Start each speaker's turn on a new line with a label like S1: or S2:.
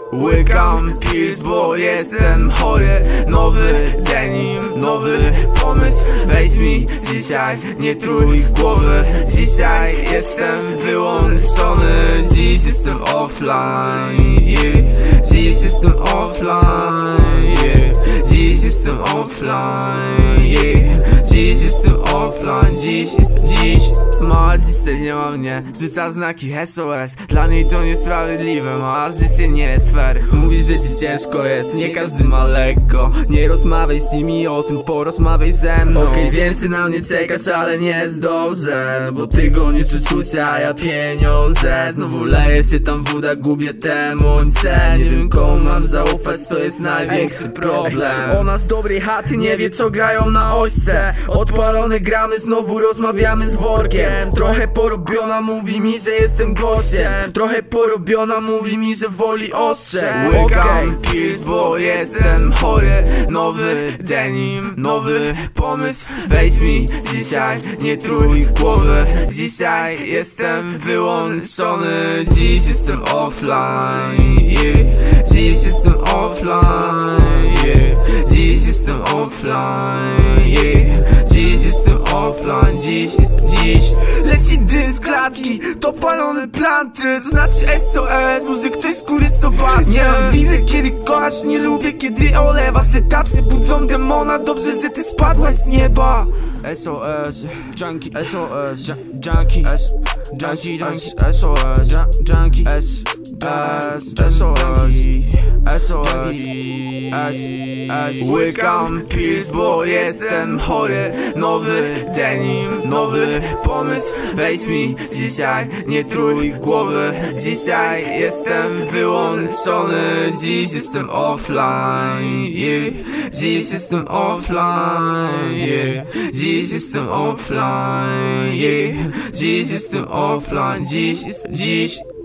S1: Łykam pills, bo jestem chory. Nowy denim, nowy pomysł. Weź mi dzisiaj, nie trój głowy. Dzisiaj jestem wyłączony. Dziś jestem offline, yeah. Dziś jestem offline, yeah. Dziś jestem offline, yeah. Dziś jestem offline, dziś. Mała dzisiaj nie ma mnie, rzuca znaki SOS. Dla niej to niesprawiedliwe, mała życie nie jest fair. Mówi, że ci ciężko jest, nie każdy ma lekko. Nie rozmawiaj z nimi o tym, porozmawiaj ze mną. Okej, wiem, że na mnie czekasz, ale nie jest dobrze, bo ty gonisz uczucia, a ja pieniądze. Znowu leje się tam woda, gubię te mońce. Nie wiem, komu mam zaufać, to jest największy problem. Ona z dobrej chaty nie wie, co grają na ośce. Odpalone gramy, znowu rozmawiamy z workiem. Trochę porobiona, mówi mi, że jestem gościem. Trochę porobiona, mówi mi, że woli ostrze. Łykam pills, bo jestem chory. Nowy denim, nowy pomysł. Weź mi dzisiaj, nie trój głowy. Dzisiaj jestem wyłączony. Dziś jestem offline, yeah. Dziś jestem offline, yeah. Dziś jestem offline, yeah. Dziś jestem offline, dziś. Leci dym z klatki, to palone planty. To znaczy SOS, może ktoś z góry zobaczy. Nienawidzę kiedy kochasz, nie lubię kiedy olewasz. Te tapsy budzą demona, dobrze, że ty spadłaś z nieba. SOS, junkie, SOS, junkie, SOS, junkie, SOS. Łykam pills, bo jestem chory. Nowy denim, nowy pomysł. Weź mi dzisiaj, nie trój głowy. Dzisiaj jestem wyłączony. Dziś jestem offline, yeah. Dziś jestem offline, yeah. Dziś jestem offline, yeah. Dziś jestem offline, dziś.